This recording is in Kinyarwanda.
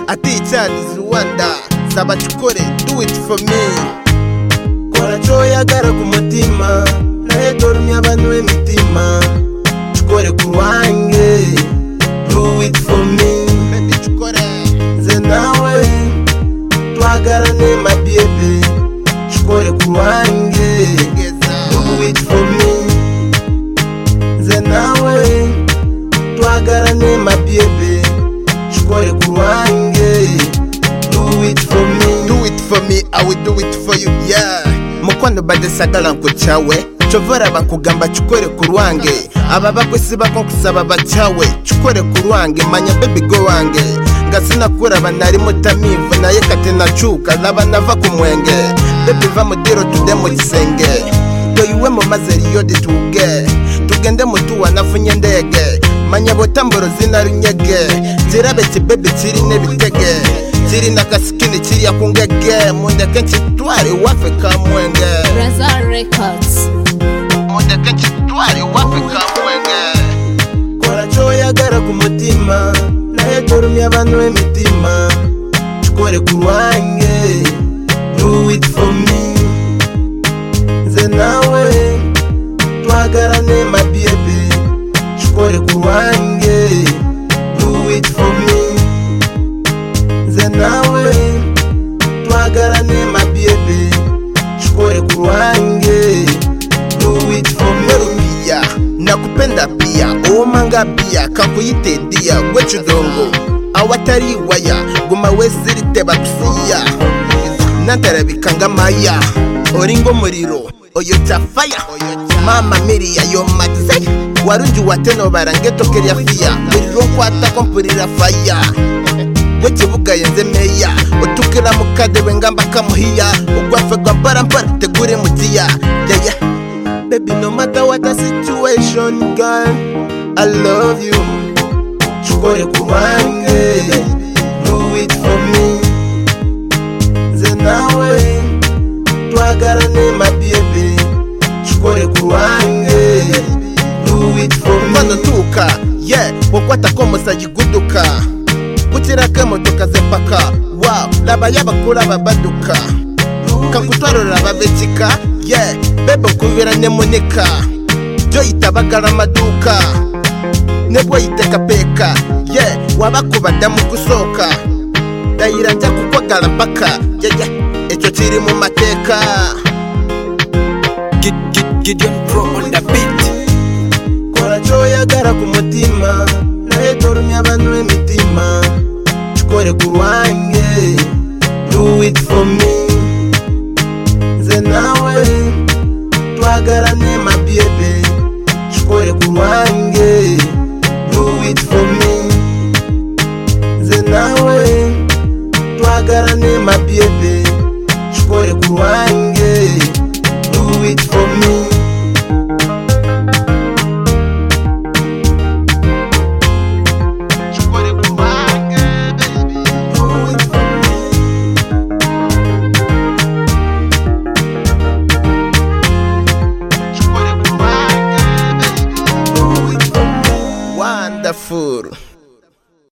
aticyadize Rwanda saba chukore do it for me kora choyagara ku mutima naye dorumya abantu b'imitima chukore ku rwange do it for me baby chukore ze nawe twagarane my baby chukore ku rwange do it for me ze nawe twagarane my baby chukore ku rwange do it for me, do it for me, I will do it for you, yeah. Mukwano badesagala nkuchawe chovora bankugamba chukore ku rwange aba bakwisi bakonkusaba bachawe chukore ku rwange manya baby go wange ngasina kura banari mutamivu naye kate nacuka nabanava ku mwenge baby va mudiro tude mu gisenge doyiwe mu mazeri yode tugende mutuwa nafunye ndege manya botamboro zinarunyege zirabeke baby kiri nebitege kiri nakasikini kiri yakungege mundeke chitwari wafe kamwenge Razor Records mundeke chitwari wafe kamwenge kora choyagara ku mutima naye dorumya abantu b'imitima chukore ku rwange do it for me ze nawe twagarane my baby chukore ku rwange do it for me ze nawe twagarane my baby chukore ku rwange do it for me pia nakupenda pia omanga pia kakuyitedia gwechudongo awatari waya guma wesirite bakusiya natarabikanga maya oringo muriro oyo chafaya mama miriya yo matse warunji wateno barangeto keria fia muriro kwata kompurira faya wekibuga yenze meya utukira mukade wengamba kamuhiya ugwafe gwa parampara tegure mutiya yeah baby no matter what the situation girl I love you chukore ku rwange do it for me ze nawe twagarane my baby chukore ku rwange do it for me mano tuka yeah wokwata komo sajiguduka kutira kemotoka zepaka wow laba yabakura babaduka kakutwarora babekika yeah bebe kubira nemonika jo itabagara maduka nebo iteka peka yeah wabakubada mu kusoka dayira nja kukwagala paka yeah echo kiri mu mateka Gideon Pro on the beat kora choyagara ku mutima naye dorumya abantu b'imitima chukore ku rwange do it for me ze nawe twagarane